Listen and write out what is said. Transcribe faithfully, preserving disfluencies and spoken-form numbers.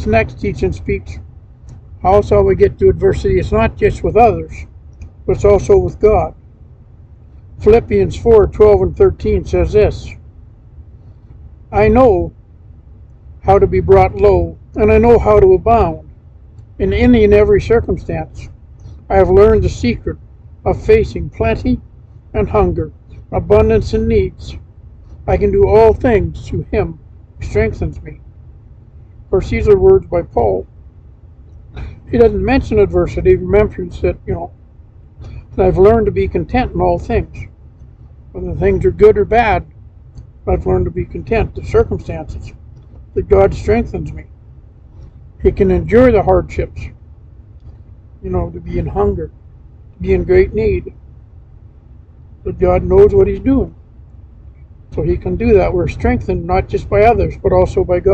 this next teaching speaks how shall we get through adversity. It's not just with others, but it's also with God. Philippians four, twelve and thirteen says this, I know how to be brought low, and I know how to abound. In any and every circumstance, I have learned the secret of facing plenty and hunger, abundance and needs. I can do all things through Him who strengthens me. Of course, these are words by Paul. He doesn't mention adversity. He mentions that, you know, that I've learned to be content in all things. Whether things are good or bad, I've learned to be content. The circumstances, that God strengthens me. He can endure the hardships, you know, to be in hunger, to be in great need. But God knows what He's doing. So He can do that. We're strengthened not just by others, but also by God.